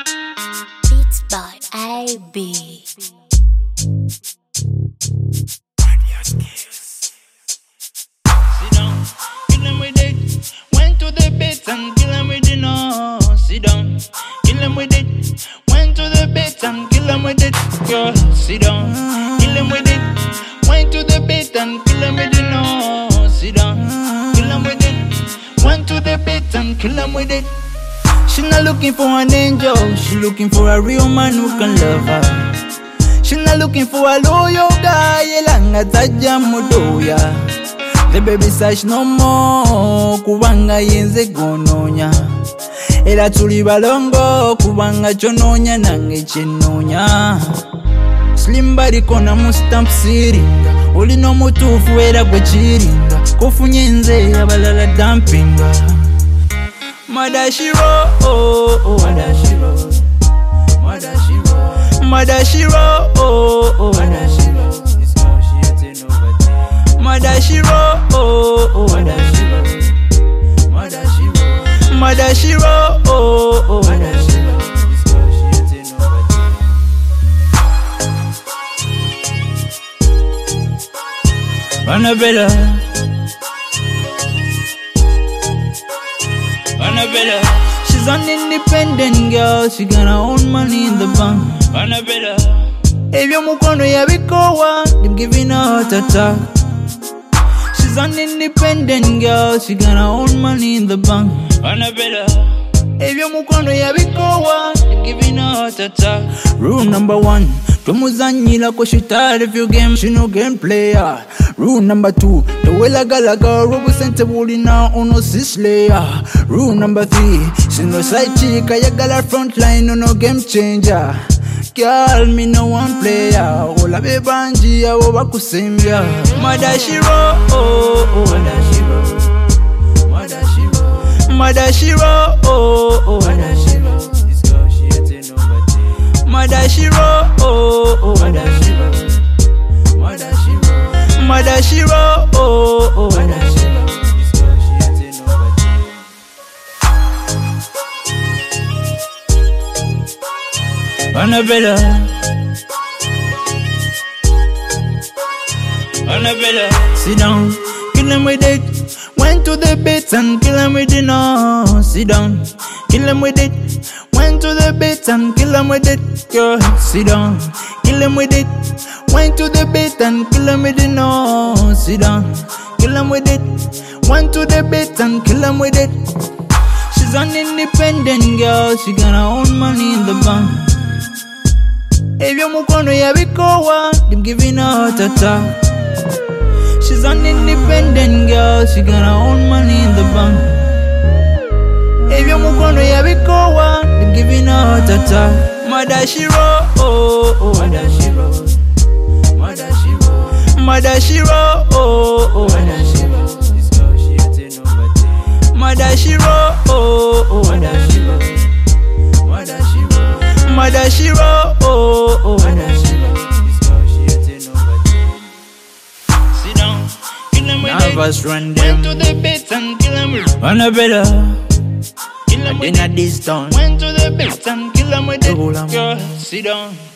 Beats by AB. Sit down, kill him with it. Went to the bit and kill him with it. No, sit down, kill him with it. Went to the bit and kill him with it. Girl, sit down, kill him with it. Went to the bit and kill him with it. No, sit down, kill him with it. Went to the bit and kill him with it. She not looking for an angel, she looking for a real man who can love her. She not looking for a loyal guy, yelanga taja mudoya. The baby says no more, kubanga yenze gononya. Era tuli balongo, kubanga chononya nange chenonya. Slim body kona mustamp siringa, oli no mutufu era gwe chiringa. Kofunye nze abalala dumpinga. Madashiro, oh oh, Madashiro, Madashiro, Madashiro, oh oh, Madashiro, it's now she ain't over there. Madashiro, oh oh, Madashiro, Madashiro, Madashiro, oh oh, Madashiro, it's now she ain't over there. Annabella. Annabella, she's an independent girl, she got her own money in the bank. Annabella, if you're mukono ya bikowa, them giving her heart attack. She's an independent girl, she got her own money in the bank. Annabella, if you're mukono ya bikowa, them giving her heart attack. Rule number 1, tomuzanyila ko she tired if you game, she no game player. Rule number 2, the way la galaga representable now ono sislayer. Rule number 3, she no side chick, I got front line no game changer. Girl, me no one player. Ola be banji ya oba kusembya. Madashiro, oh oh, Madashiro, Madashiro, Madashiro, oh oh, Madashiro, this girl she ain't over there. Madashiro, oh oh, Madashiro, Madashiro, Madashiro, oh oh, Madashiro, this girl she ain't over there. Annabella, Annabella, sit down, kill him with it. Went to the bit and kill him with it. No, sit down, kill him with it. Went to the bit and kill him with it. Girl, sit down, kill him with it. Went to the bit and kill him with it. No, sit down, kill him with it. Went to the bit and kill him with it. She's an independent girl, she got her own money in the bank. If you're mukono ya bikowa, them giving her heart attack. She's an independent girl, she got her own money in the bank. If you're mukono ya bikowa, them giving her heart attack. Madashiro, oh oh, Madashiro, Madashiro, Madashiro, oh oh, Madashiro, this girl she ain't over there. Madashiro, oh oh, Madashiro, Madashiro, Madashiro, oh oh, Madashiro, this girl she ain't over there. Sit down, kill him with it. Nervous run them. Went to the bit and kill him with it. Annabella, kill him with it. This town. Went to the bit and kill him with it. Girl, sit down.